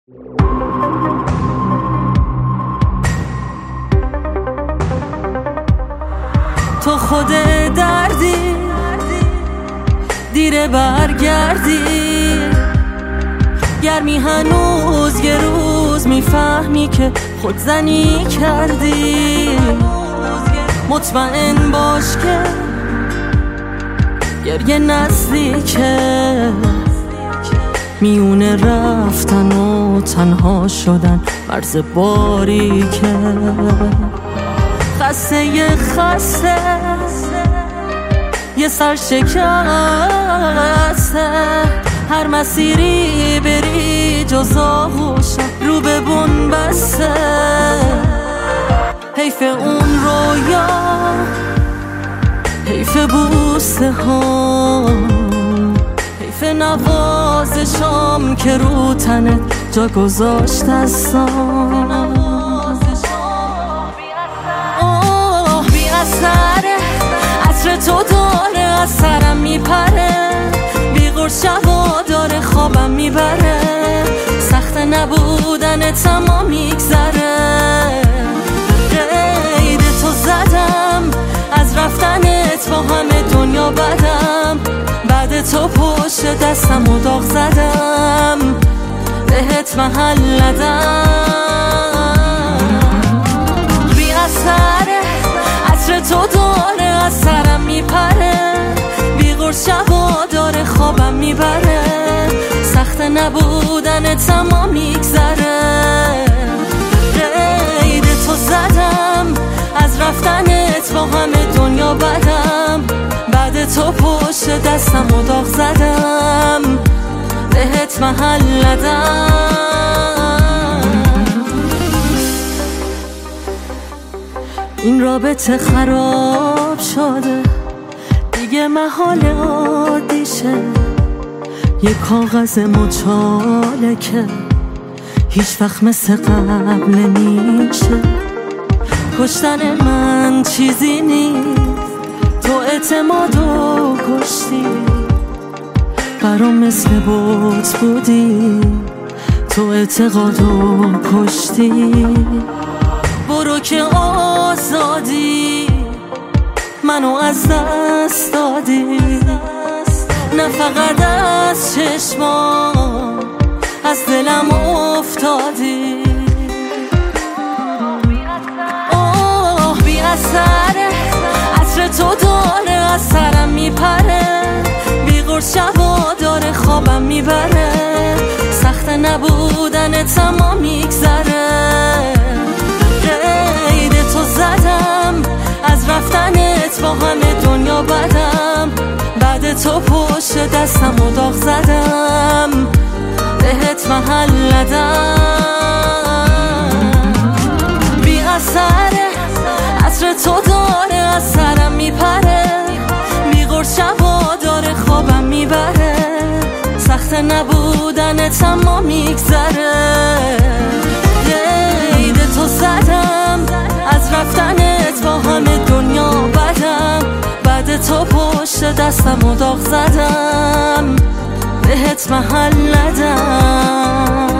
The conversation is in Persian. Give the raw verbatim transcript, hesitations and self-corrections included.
تو خود دردی دیره برگردی، گرمی هنوز یه روز میفهمی که خودزنی کردی. مطمئن باش که گریه نزدیکه، میونه رفتن و تنها شدن مرز باریکه. خسته یه خسته یه سر شکسته، هر مسیری بری جز آغوشم رو به بن بسته. حیف اون رویا، حیف بوسه ها، حیف نوازشام که رو تنت جا گذاشت دستام. آه بی اثره عطر تو داره از سرم میپره، بی غرش شبا داره خوابم میبره. سخت نبودن تمام میگذره، قید تو زدم از رفتنت با همه دنیا بدم. بعد تو پشت دستم و داغ زدم، بهت محل ندم. بی اثره عطر تو داره از سرم میپره، بی غرش شبا داره خوابم میبره. سخت نبودن تمام میگذره، قید تو زدم از رفتنت با همه دنیا بدم. بعد تو پشت دستم و داغ زدم، بهت محل ندم. این رابطه خراب شده دیگه، محال عادیشه. یه کاغذ مچاله که هیچ وقت مثل قبل نمیشه. کشتن من چیزی نیست، تو اعتمادو کشتی. برام مثل بوت بودی، تو اعتقادو کشتی. برو که آزادی، منو از دست دادی. نه فقط از چشمام، از دلم افتادی. آه بی اثره عطر تو داره از سرم میپره، بی غرش شبا داره خوابم میبره. سخت نبودن تمام میگذره، قید تو زدم از رفتنت با همه دنیا بدم. بعد تو پشت دستم و داغ زدم، بهت محل ندم. بی اثره عطر تو داره از سرم میپره، بی غرش شبا داره خوابم میبره. سخت نبودن تمام میگذره، قید تو زدم از رفتنت با همه دنیا بدم. بعد تو پشت دستم و داغ زدم، بهت محل ندم.